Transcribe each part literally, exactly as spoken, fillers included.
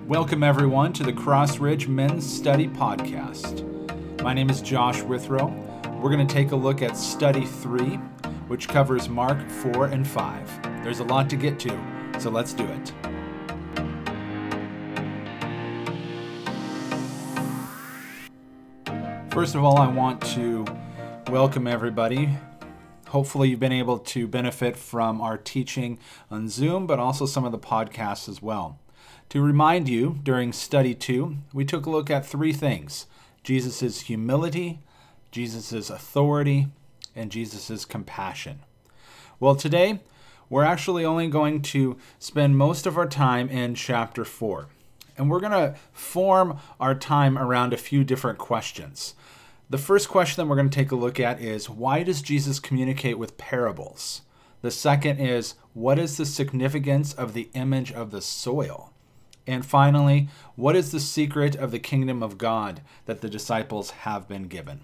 Welcome everyone to the Crossridge Men's Study Podcast. My name is Josh Withrow. We're going to take a look at Study three, which covers Mark four and five. There's a lot to get to, so let's do it. First of all, I want to welcome everybody. Hopefully you've been able to benefit from our teaching on Zoom, but also some of the podcasts as well. To remind you, during Study two, we took a look at three things: Jesus' humility, Jesus' authority, and Jesus' compassion. Well, today, we're actually only going to spend most of our time in chapter four. And we're going to form our time around a few different questions. The first question that we're going to take a look at is, why does Jesus communicate with parables? The second is, what is the significance of the image of the soil? And finally, what is the secret of the kingdom of God that the disciples have been given?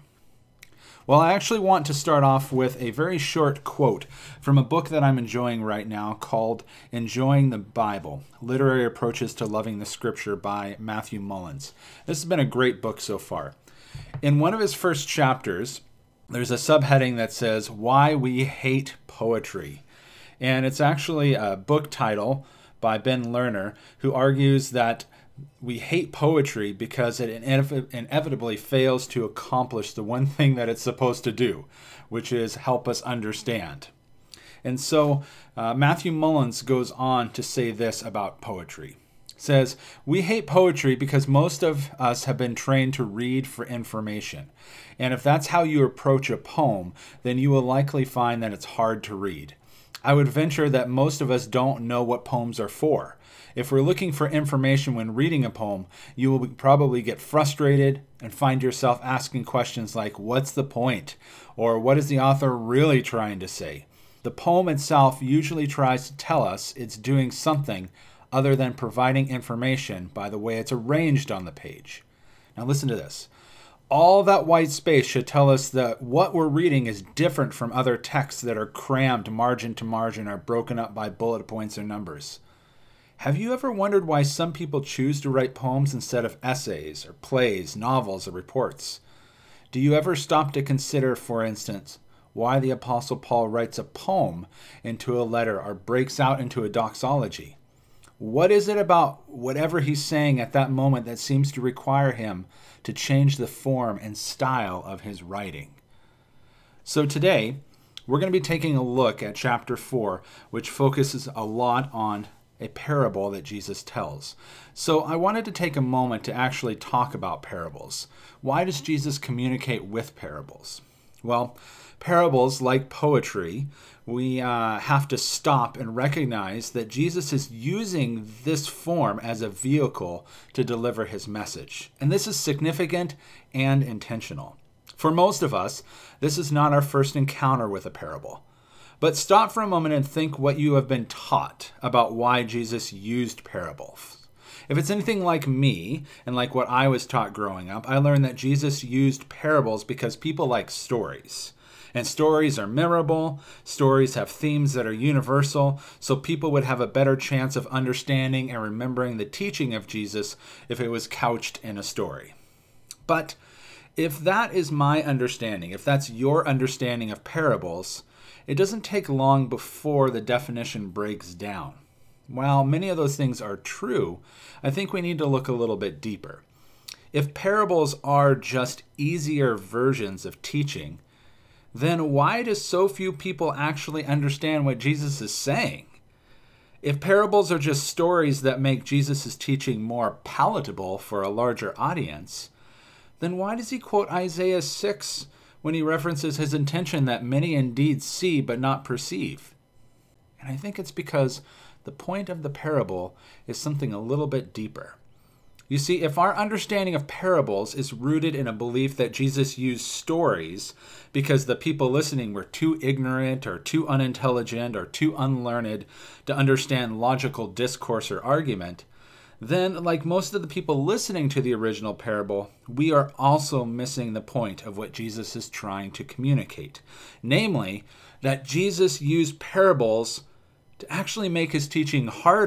Well, I actually want to start off with a very short quote from a book that I'm enjoying right now called Enjoying the Bible: Literary Approaches to Loving the Scripture by Matthew Mullins. This has been a great book so far. In one of his first chapters, there's a subheading that says, Why We Hate Poetry. And it's actually a book title by Ben Lerner, who argues that we hate poetry because it inev- inevitably fails to accomplish the one thing that it's supposed to do, which is help us understand. And so uh, Matthew Mullins goes on to say this about poetry. Says, we hate poetry because most of us have been trained to read for information. And if that's how you approach a poem, then you will likely find that it's hard to read. I would venture that most of us don't know what poems are for. If we're looking for information when reading a poem, you will probably get frustrated and find yourself asking questions like, what's the point? Or what is the author really trying to say? The poem itself usually tries to tell us it's doing something other than providing information by the way it's arranged on the page. Now listen to this. All that white space should tell us that what we're reading is different from other texts that are crammed margin to margin or broken up by bullet points or numbers. Have you ever wondered why some people choose to write poems instead of essays or plays, novels, or reports? Do you ever stop to consider, for instance, why the Apostle Paul writes a poem into a letter or breaks out into a doxology? What is it about whatever he's saying at that moment that seems to require him to change the form and style of his writing? So today, we're going to be taking a look at chapter four, which focuses a lot on a parable that Jesus tells. So I wanted to take a moment to actually talk about parables. Why does Jesus communicate with parables? Well, parables, like poetry, we uh, have to stop and recognize that Jesus is using this form as a vehicle to deliver his message. And this is significant and intentional. For most of us, this is not our first encounter with a parable. But stop for a moment and think what you have been taught about why Jesus used parables. If it's anything like me, and like what I was taught growing up, I learned that Jesus used parables because people like stories. And stories are memorable, stories have themes that are universal, so people would have a better chance of understanding and remembering the teaching of Jesus if it was couched in a story. But if that is my understanding, if that's your understanding of parables, it doesn't take long before the definition breaks down. While many of those things are true, I think we need to look a little bit deeper. If parables are just easier versions of teaching, then why do so few people actually understand what Jesus is saying? If parables are just stories that make Jesus' teaching more palatable for a larger audience, then why does he quote Isaiah six when he references his intention that many indeed see but not perceive? And I think it's because the point of the parable is something a little bit deeper. You see, if our understanding of parables is rooted in a belief that Jesus used stories because the people listening were too ignorant or too unintelligent or too unlearned to understand logical discourse or argument, then, like most of the people listening to the original parable, we are also missing the point of what Jesus is trying to communicate. Namely, that Jesus used parables to actually make his teaching harder,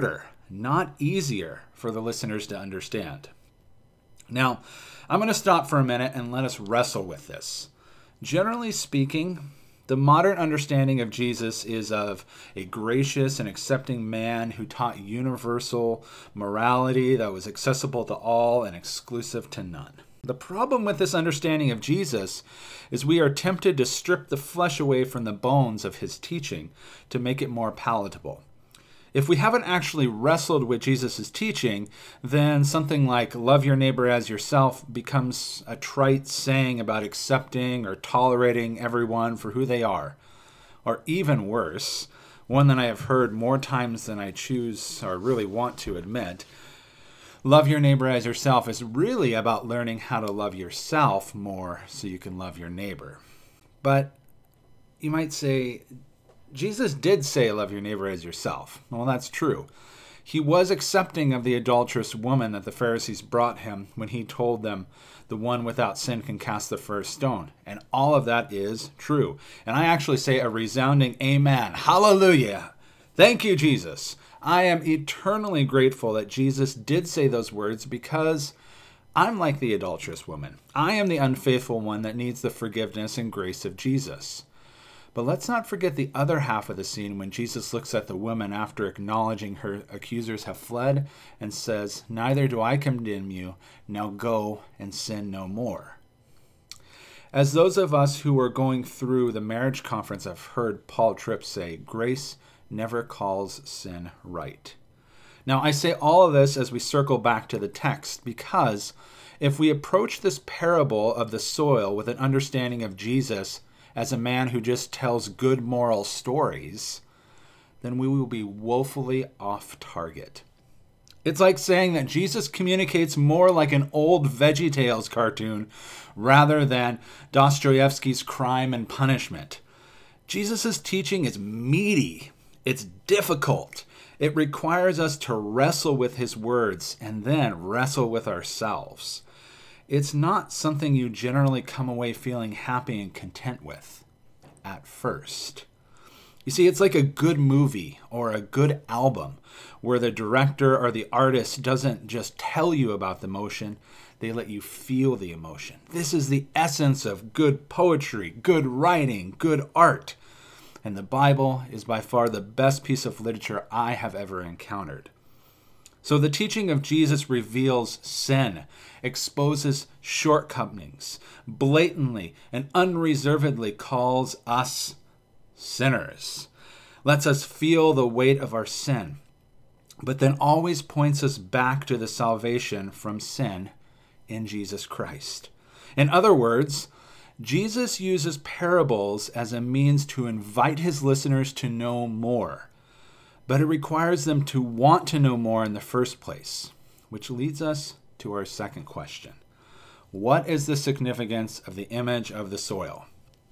not easier for the listeners to understand. Now, I'm going to stop for a minute and let us wrestle with this. Generally speaking, the modern understanding of Jesus is of a gracious and accepting man who taught universal morality that was accessible to all and exclusive to none. The problem with this understanding of Jesus is we are tempted to strip the flesh away from the bones of his teaching to make it more palatable. If we haven't actually wrestled with Jesus' teaching, then something like love your neighbor as yourself becomes a trite saying about accepting or tolerating everyone for who they are. Or even worse, one that I have heard more times than I choose or really want to admit, love your neighbor as yourself is really about learning how to love yourself more so you can love your neighbor. But you might say, Jesus did say love your neighbor as yourself. Well, that's true. He was accepting of the adulterous woman that the Pharisees brought him when he told them the one without sin can cast the first stone. And all of that is true. And I actually say a resounding amen. Hallelujah. Thank you, Jesus. I am eternally grateful that Jesus did say those words because I'm like the adulterous woman. I am the unfaithful one that needs the forgiveness and grace of Jesus. But let's not forget the other half of the scene when Jesus looks at the woman after acknowledging her accusers have fled and says, "Neither do I condemn you. Now go and sin no more." As those of us who are going through the marriage conference have heard Paul Tripp say, grace never calls sin right. Now, I say all of this as we circle back to the text because if we approach this parable of the soil with an understanding of Jesus as a man who just tells good moral stories, then we will be woefully off target. It's like saying that Jesus communicates more like an old VeggieTales cartoon rather than Dostoevsky's Crime and Punishment. Jesus' teaching is meaty. It's difficult. It requires us to wrestle with his words and then wrestle with ourselves. It's not something you generally come away feeling happy and content with at first. You see, it's like a good movie or a good album where the director or the artist doesn't just tell you about the emotion, they let you feel the emotion. This is the essence of good poetry, good writing, good art. And the Bible is by far the best piece of literature I have ever encountered. So the teaching of Jesus reveals sin, exposes shortcomings, blatantly and unreservedly calls us sinners, lets us feel the weight of our sin, but then always points us back to the salvation from sin in Jesus Christ. In other words, Jesus uses parables as a means to invite his listeners to know more, but it requires them to want to know more in the first place, which leads us to our second question. What is the significance of the image of the soil?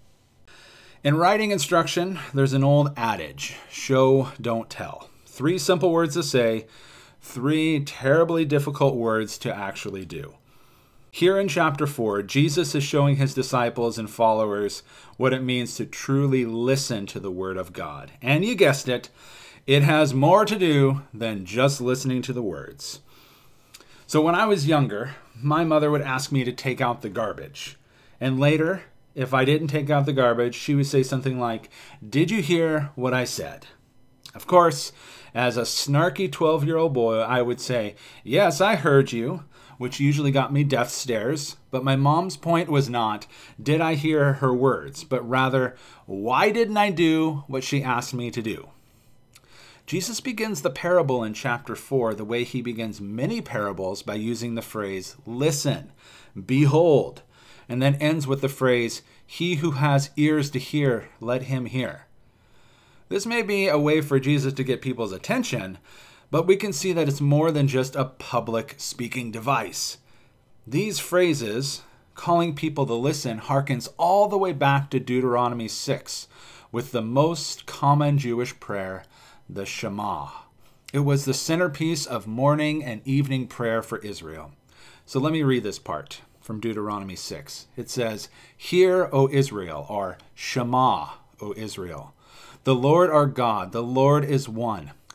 In writing instruction, there's an old adage, show, don't tell. Three simple words to say, three terribly difficult words to actually do. Here in chapter four, Jesus is showing his disciples and followers what it means to truly listen to the word of God. And you guessed it, it has more to do than just listening to the words. So when I was younger, my mother would ask me to take out the garbage. And later, if I didn't take out the garbage, she would say something like, "Did you hear what I said?" Of course, as a snarky twelve-year-old boy, I would say, "Yes, I heard you," which usually got me death stares. But my mom's point was not, did I hear her words, but rather, why didn't I do what she asked me to do? Jesus begins the parable in chapter four the way he begins many parables by using the phrase, listen, behold, and then ends with the phrase, he who has ears to hear, let him hear. This may be a way for Jesus to get people's attention, but we can see that it's more than just a public speaking device. These phrases, calling people to listen, harkens all the way back to Deuteronomy six, with the most common Jewish prayer, the Shema. It was the centerpiece of morning and evening prayer for Israel. So let me read this part from Deuteronomy six. It says, "Hear, O Israel," or Shema, O Israel. "The Lord our God, the Lord is one.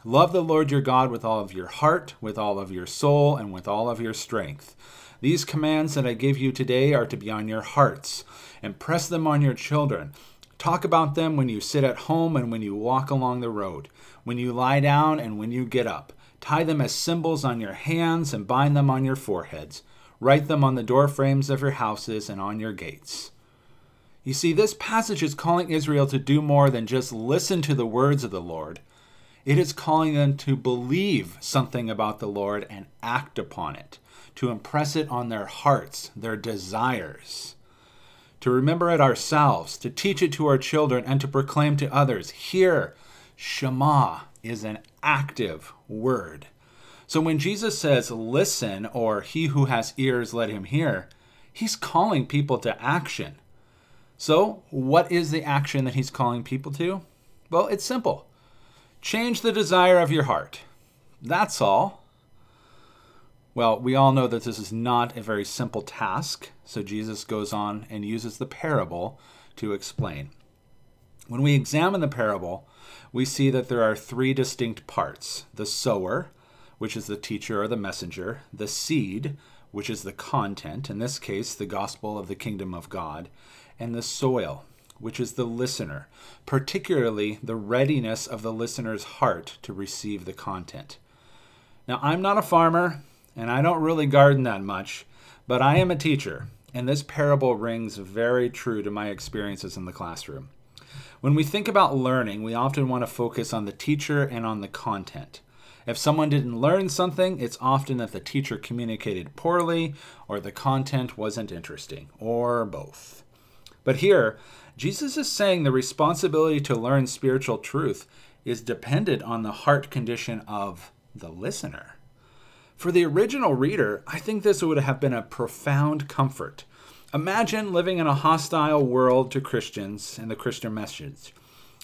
Love the Lord your God with all of your heart, with all of your soul, and with all of your strength. These commands that I give you today are to be on your hearts. Impress them on your children. Talk about them when you sit at home and when you walk along the road, when you lie down and when you get up. Tie them as symbols on your hands and bind them on your foreheads. Write them on the doorframes of your houses and on your gates. You see, this passage is calling Israel to do more than just listen to the words of the Lord. It is calling them to believe something about the Lord and act upon it, to impress it on their hearts, their desires, to remember it ourselves, to teach it to our children, and to proclaim to others. Here, Shema is an active word. So when Jesus says, listen, or he who has ears, let him hear, he's calling people to action. So what is the action that he's calling people to? Well, it's simple. Change the desire of your heart. That's all. Well, we all know that this is not a very simple task, so Jesus goes on and uses the parable to explain. When we examine the parable, we see that there are three distinct parts: the sower, which is the teacher or the messenger; the seed, which is the content, in this case, the gospel of the kingdom of God; and the soil, which is the listener, particularly the readiness of the listener's heart to receive the content. Now, I'm not a farmer, and I don't really garden that much, but I am a teacher, and this parable rings very true to my experiences in the classroom. When we think about learning, we often want to focus on the teacher and on the content. If someone didn't learn something, it's often that the teacher communicated poorly, or the content wasn't interesting, or both. But here, Jesus is saying the responsibility to learn spiritual truth is dependent on the heart condition of the listener. For the original reader, I think this would have been a profound comfort. Imagine living in a hostile world to Christians and the Christian message.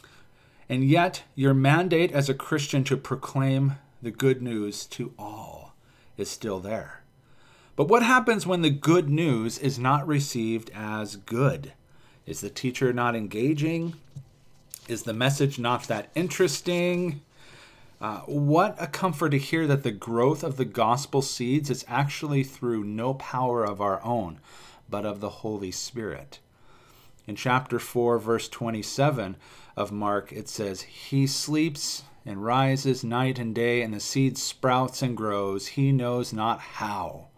And yet, your mandate as a Christian to proclaim the good news to all is still there. But what happens when the good news is not received as good? Is the teacher not engaging? Is the message not that interesting? Uh, what a comfort to hear that the growth of the gospel seeds is actually through no power of our own, but of the Holy Spirit. In chapter four, verse twenty-seven of Mark, it says, "He sleeps and rises night and day, and the seed sprouts and grows. He knows not how."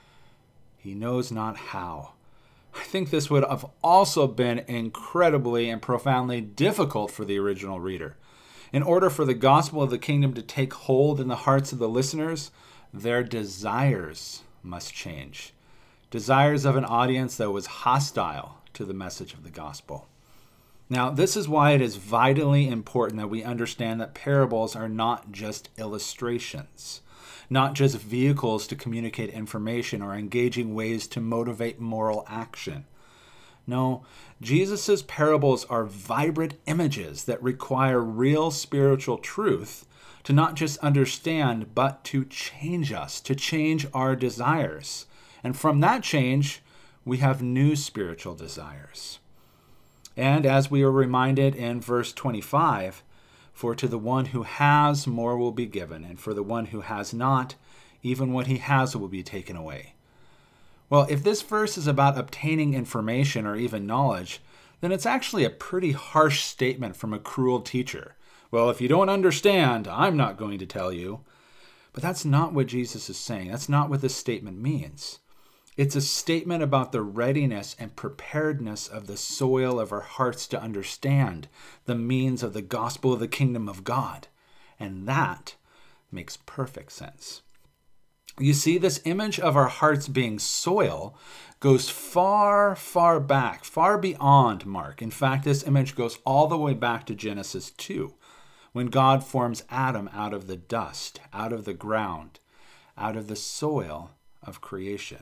He knows not how. I think this would have also been incredibly and profoundly difficult for the original reader. In order for the gospel of the kingdom to take hold in the hearts of the listeners, their desires must change. Desires of an audience that was hostile to the message of the gospel. Now, this is why it is vitally important that we understand that parables are not just illustrations, not just vehicles to communicate information or engaging ways to motivate moral action. No, Jesus' parables are vibrant images that require real spiritual truth to not just understand, but to change us, to change our desires. And from that change, we have new spiritual desires. And as we are reminded in verse twenty-five, "For to the one who has, more will be given, and for the one who has not, even what he has will be taken away." Well, if this verse is about obtaining information or even knowledge, then it's actually a pretty harsh statement from a cruel teacher. Well, if you don't understand, I'm not going to tell you. But that's not what Jesus is saying. That's not what this statement means. It's a statement about the readiness and preparedness of the soil of our hearts to understand the means of the gospel of the kingdom of God. And that makes perfect sense. You see, this image of our hearts being soil goes far, far back, far beyond Mark. In fact, this image goes all the way back to Genesis two, when God forms Adam out of the dust, out of the ground, out of the soil of creation.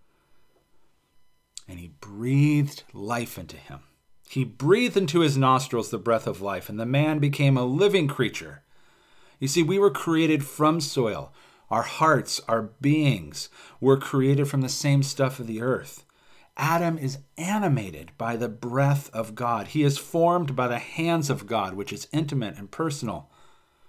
And he breathed life into him. He breathed into his nostrils the breath of life, and the man became a living creature. You see, we were created from soil. Our hearts, our beings, were created from the same stuff of the earth. Adam is animated by the breath of God. He is formed by the hands of God, which is intimate and personal.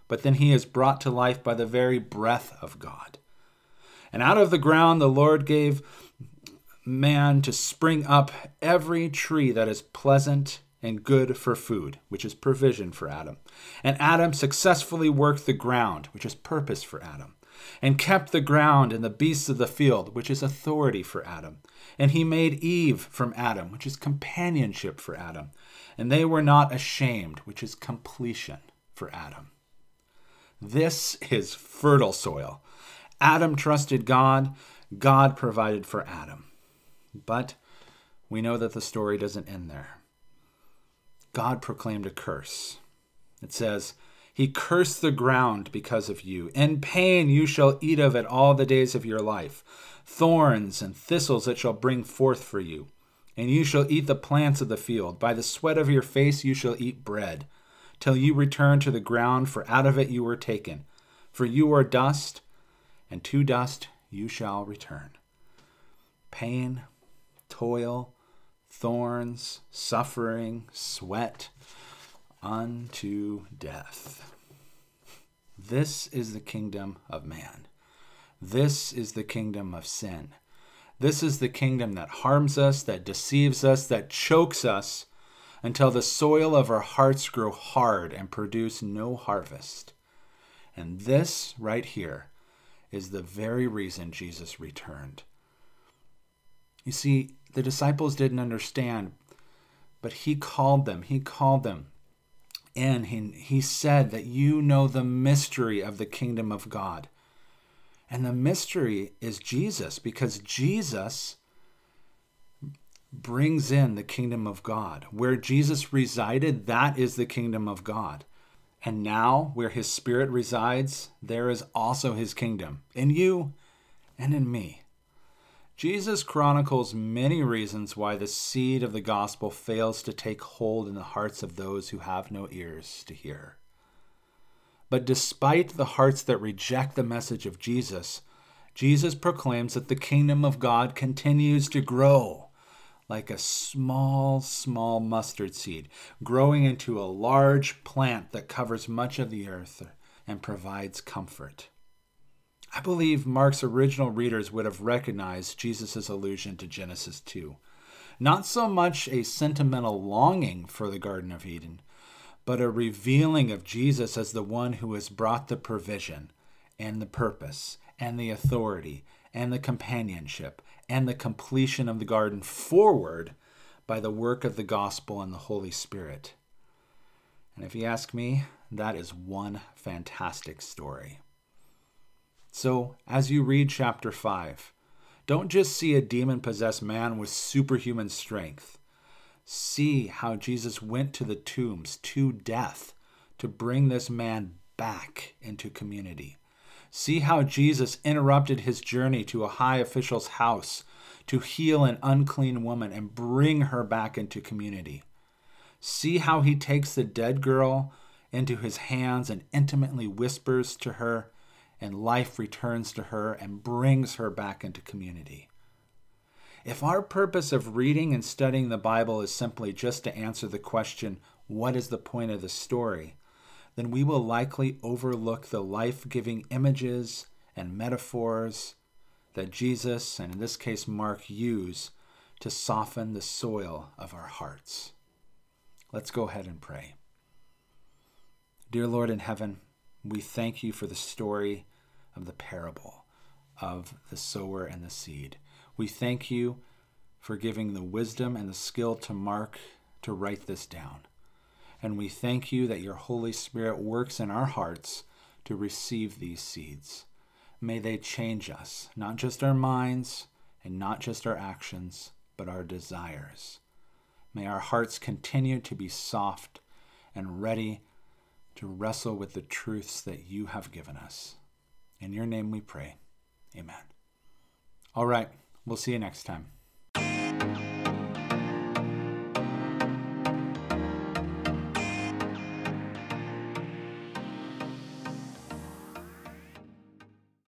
but then he is brought to life by the very breath of God. And out of the ground the Lord gave man to spring up every tree that is pleasant and good for food, which is provision for Adam. And Adam successfully worked the ground, which is purpose for Adam, and kept the ground and the beasts of the field, which is authority for Adam. And he made Eve from Adam, which is companionship for Adam. And they were not ashamed, which is completion for Adam. This is fertile soil. Adam trusted God. God provided for Adam. But we know that the story doesn't end there. God proclaimed a curse. It says, "He cursed the ground because of you. In pain you shall eat of it all the days of your life. Thorns and thistles it shall bring forth for you. And you shall eat the plants of the field. By the sweat of your face you shall eat bread, till you return to the ground, for out of it you were taken. For you are dust, and to dust you shall return." Pain, toil, thorns, suffering, sweat, unto death. This is the kingdom of man. This is the kingdom of sin. This is the kingdom that harms us, that deceives us, that chokes us until the soil of our hearts grow hard and produce no harvest. And this right here is the very reason Jesus returned. You see, the disciples didn't understand, but he called them. He called them. And he, he said that you know the mystery of the kingdom of God. And the mystery is Jesus, because Jesus brings in the kingdom of God. Where Jesus resided, that is the kingdom of God. And now, where his Spirit resides, there is also his kingdom, in you and in me. Jesus chronicles many reasons why the seed of the gospel fails to take hold in the hearts of those who have no ears to hear. But despite the hearts that reject the message of Jesus, Jesus proclaims that the kingdom of God continues to grow like a small, small mustard seed, growing into a large plant that covers much of the earth and provides comfort. I believe Mark's original readers would have recognized Jesus' allusion to Genesis two. Not so much a sentimental longing for the Garden of Eden, but a revealing of Jesus as the one who has brought the provision and the purpose and the authority and the companionship and the completion of the garden forward by the work of the gospel and the Holy Spirit. And if you ask me, that is one fantastic story. So, as you read chapter five, don't just see a demon-possessed man with superhuman strength. See how Jesus went to the tombs, to death, to bring this man back into community. See how Jesus interrupted his journey to a high official's house to heal an unclean woman and bring her back into community. See how he takes the dead girl into his hands and intimately whispers to her, and life returns to her and brings her back into community. If our purpose of reading and studying the Bible is simply just to answer the question, what is the point of the story, then we will likely overlook the life-giving images and metaphors that Jesus, and in this case Mark, use to soften the soil of our hearts. Let's go ahead and pray. Dear Lord in heaven, we thank you for the story of the parable of the sower and the seed. We thank you for giving the wisdom and the skill to Mark to write this down. And we thank you that your Holy Spirit works in our hearts to receive these seeds. May they change us, not just our minds and not just our actions, but our desires. May our hearts continue to be soft and ready to wrestle with the truths that you have given us. In your name we pray. Amen. All right, we'll see you next time.